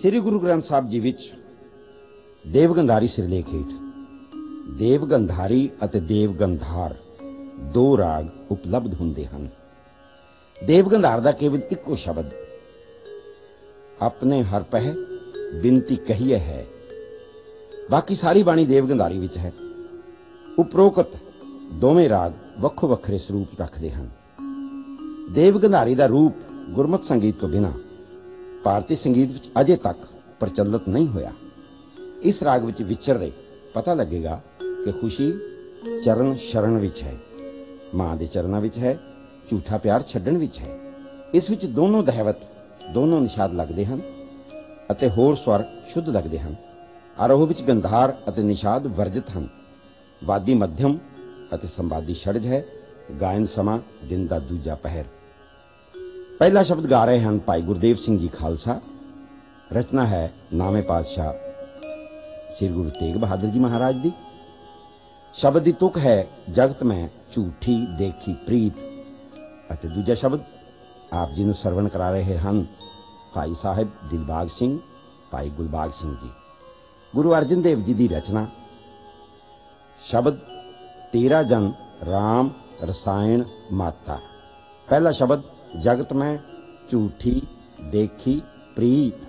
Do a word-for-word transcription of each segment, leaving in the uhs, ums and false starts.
श्री गुरु ग्रंथ साहब जी विच देवगंधारी सिरलेख हेठ देवगंधारी अते देवगंधार दो राग उपलब्ध हुंदे हन। देवगंधार दा केवल इक्को शब्द अपने हर पह बिनती कहिए है, बाकी सारी बाणी देवगंधारी विच है। उपरोक्त दोवें राग वक्खो वक्खरे स्वरूप रखते हैं। देवगंधारी का रूप गुरमत संगीत तो बिना भारतीय संगीत विच अजे तक प्रचलित नहीं होया। इस राग विच विचरदे पता लगेगा कि खुशी चरण शरण विच है, मां दे चरणां विच है, झूठा प्यार छड्डण विच है। इस विच दोनों दहवत दोनों निषाद लगते हैं अते होर स्वर शुद्ध लगते हैं। आरोह विच गंधार अते निषाद वर्जित हैं। वादी मध्यम अते संवादी षडज है। गायन समा दिन का दूजा पहर। पहला शब्द गा रहे हैं भाई गुरदेव सिंह जी खालसा। रचना है नामे पातशाह श्री गुरु तेग बहादुर जी महाराज दी। शब्द की तुक है जगत में झूठी देखी प्रीत। अते दूजा शब्द आप जी नूं सरवण करा रहे हैं भाई साहिब दिलबाग सिंह, भाई गुलबाग सिंह जी। गुरु अर्जन देव जी की रचना। शब्द तेरा जन राम रसायन माता। पहला शब्द जगत में झूठी देखी प्रीत।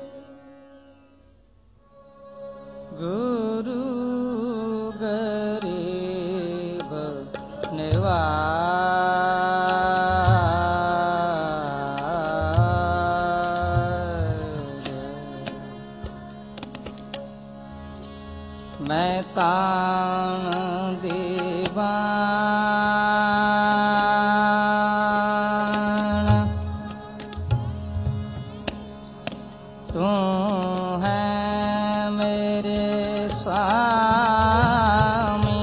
गुरु गरीब निवाज मैं तान दीवान तू है मेरे स्वामी।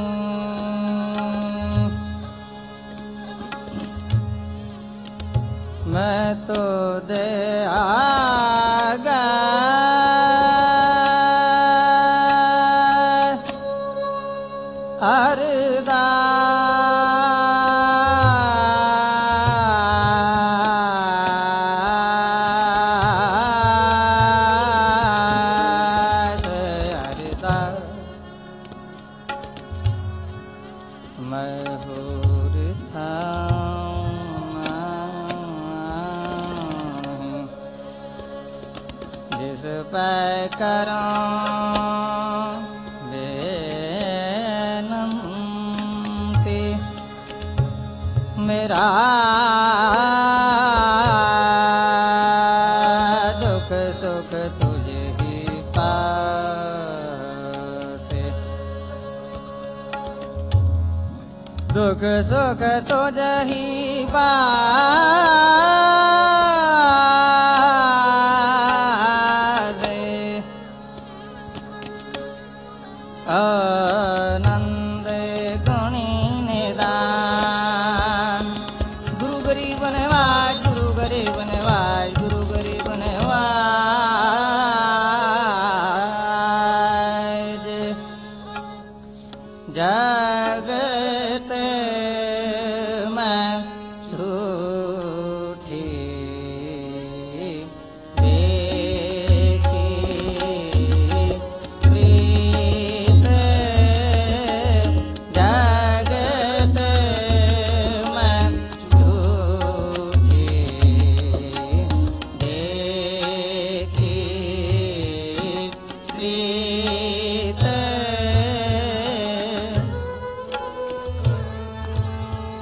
मैं तो दे आगा अरदास अरदास मैं होर थामा जिस पे करो मेरा दुख सुख तुझे ही पासे। दुख सुख तुझे ही पासे। आनंद गुणी निदान गुरु गरीब नवाज गुरु गरीब नवाज गुरु गरीब नवाज। जगत में झूठी देखी प्रीत। जगत में झूठी देखी प्रीत।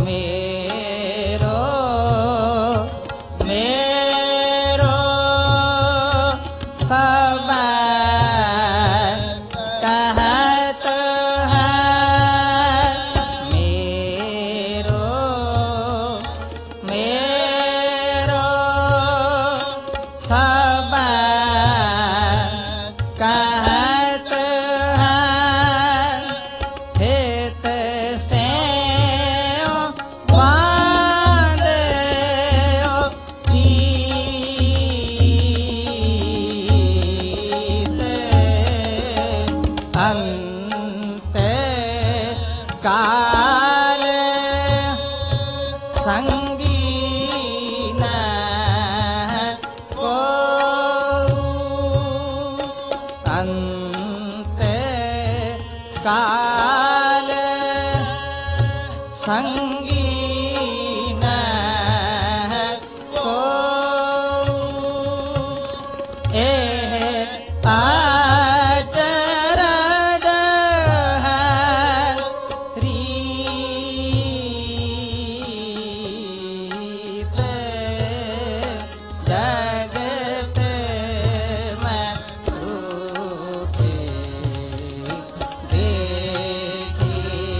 मेरो मेरो सब कहत है मेरो मेरो सब कहत है हित से बांधे चीत अंत काल संगीन को अंत काल संगीन को एह अचरज है रीत जगत में रूठे देखी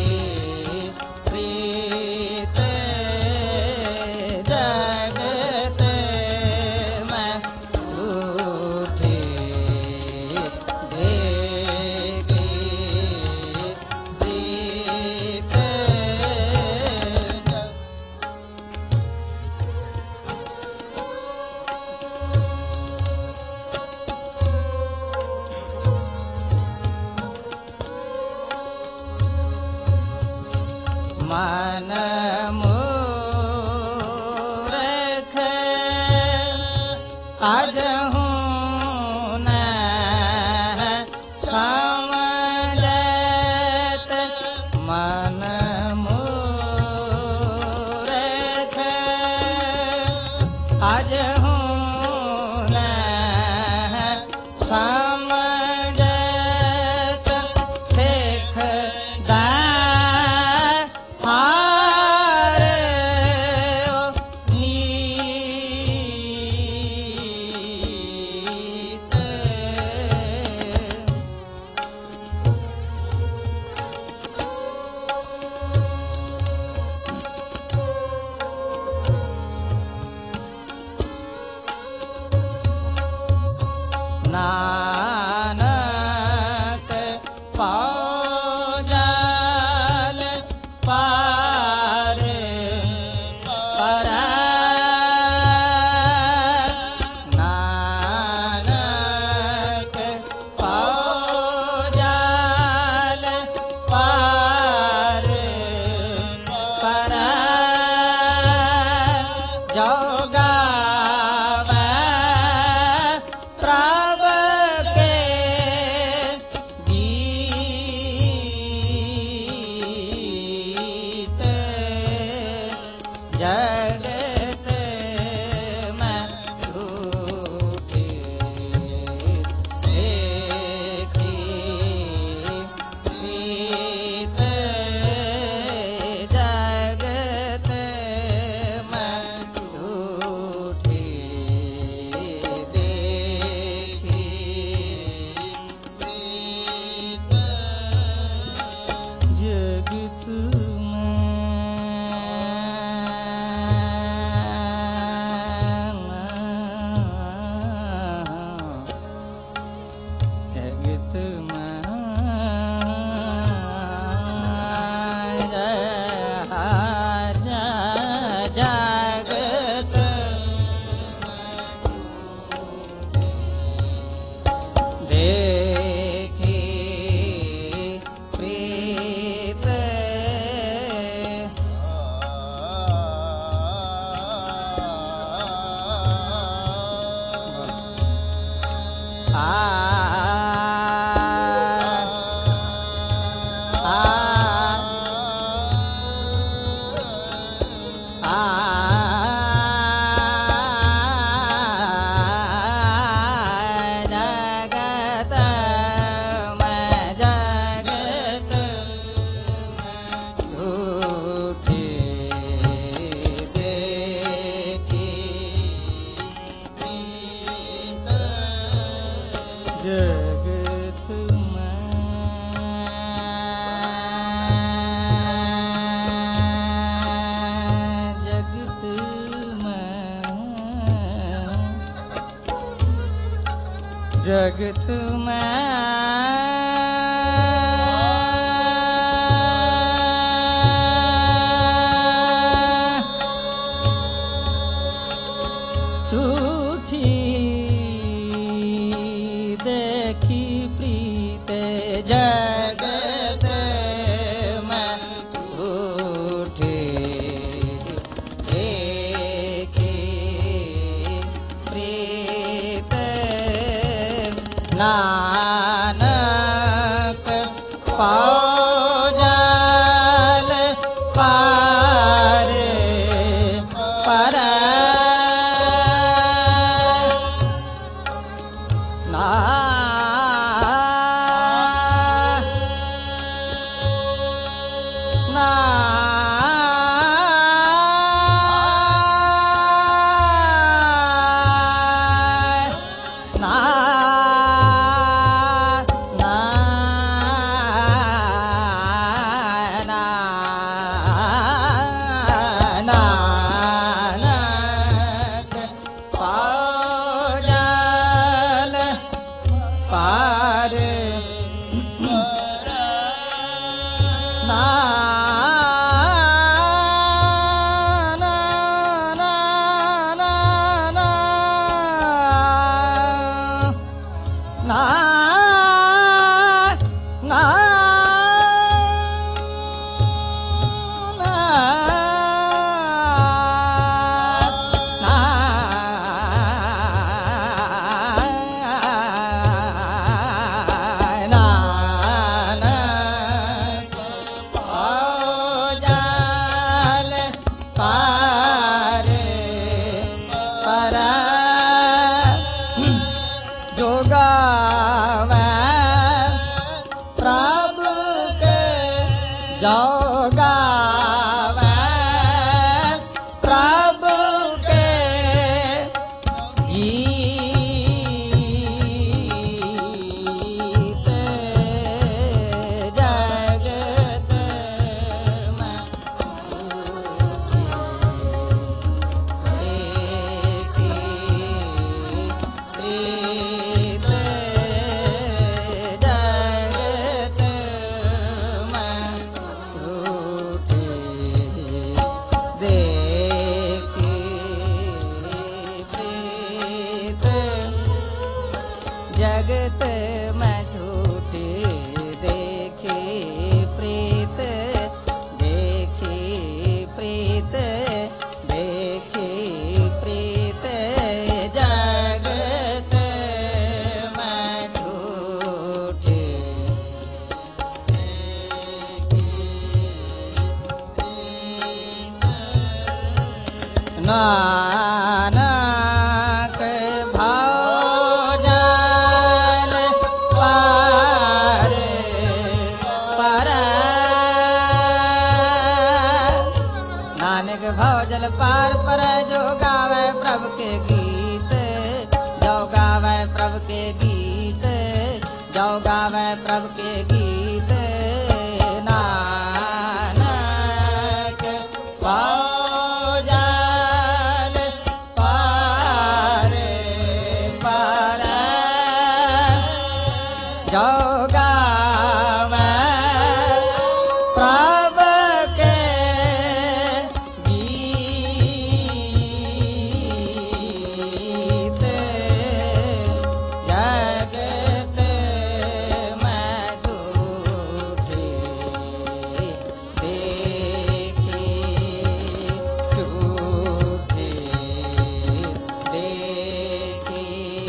प्रीत जगत में रूठे देखी प्रीत मन मूर्ख अजहूँ न समझत मन मूर्ख अजहूँ न समझत सिख हार नीत नानक पाजल पार परा नानक पाजल पार परा जो गावे प्रभ के गीत जगत में रूठे देखी प्रीत जगत में रूठे देखी प्रीत जगत जगत जगत देखी प्रीत आ जगत में जगत जगत में झूठी देखी प्रीत जगत में झूठी देखी प्रीत नानक पौजल पार पर ना ना ना नानक पौजल पार ना ना ना ना ना ना ना जो गावे प्रभु के जो गावे प्रभु के गीत जगत में देखी प्रीत जगत में झूठी देखी प्रीत जगत में झूठी देखी प्रीत देखी प्रीत देखी प्रीत जगत में झूठी नानक भौजल पार पर नानक भौजल पार पर जो गावे प्रभु के गीत जो गावे प्रभु के गीत जो गावे प्रभु के गीत नानक भौजल पार पर जो गावे प्रभु के गीत जगत में झूठी देखी झूठी देखी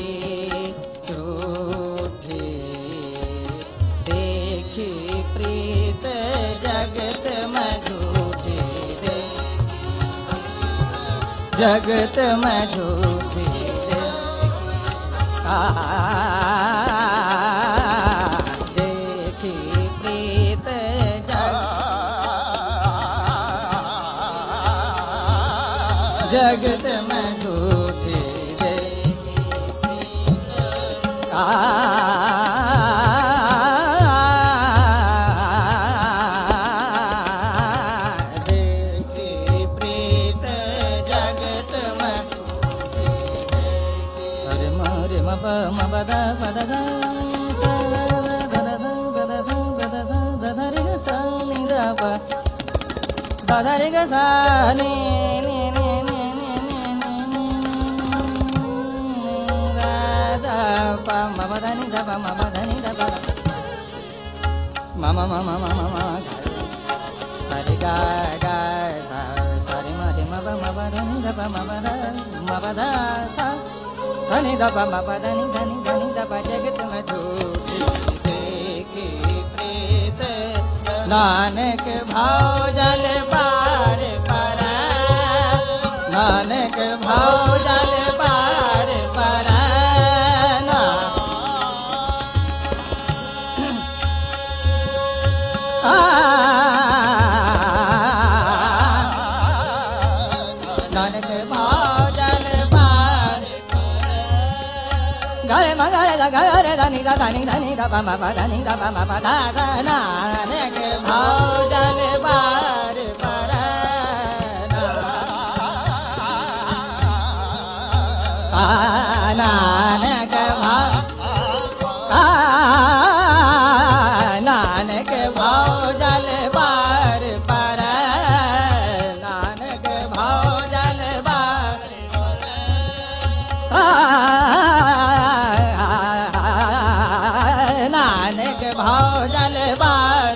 झूठी देखी प्रीत जगत में झूठी जगत में झूठी आ देखी प्रीत जगत में झूठी आ ma ba ma ba da ba da ga प दा दा रे ग सा नि नि नि नि नि नि नि दा दा प म प दा नि दा प म प दा नि दा प म म म म म म सा रे गा गा सा सा रे म रे म प म प दा नि दा प म प दा म प दा सा सा नि दा प म प दा नि दा नि दा नि दा प जगत में झूठी देखी प्रीत नानक भाव जल पार पर नानक भाव जल पार पर नानक भाव जल पार गरे मगरे दा गरे दा नि दा दा नि दा नि दा प म प दा नि दा प म प दा दा नानक भाव जल पार पर नानक भाव नानक भाव जल पार पर नानक भाव जल पार नानक भाव जल पार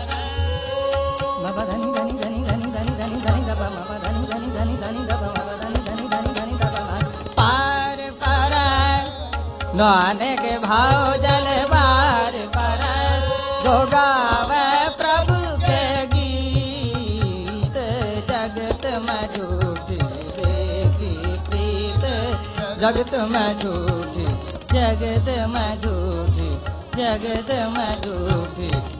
म प ध नि ध नि ध नि ध नि ध नि ध नि ध नि द प म प ध नि ध नि ध नि ध नि द प म प ध नि ध नि ध नि ध नि द प म पार पर नानक भाव जल पार पर जो गावे प्रभु के गीत जगत में झूठी देखी प्रीत जगत में झूठी जगत में झूठी जगत में झूठी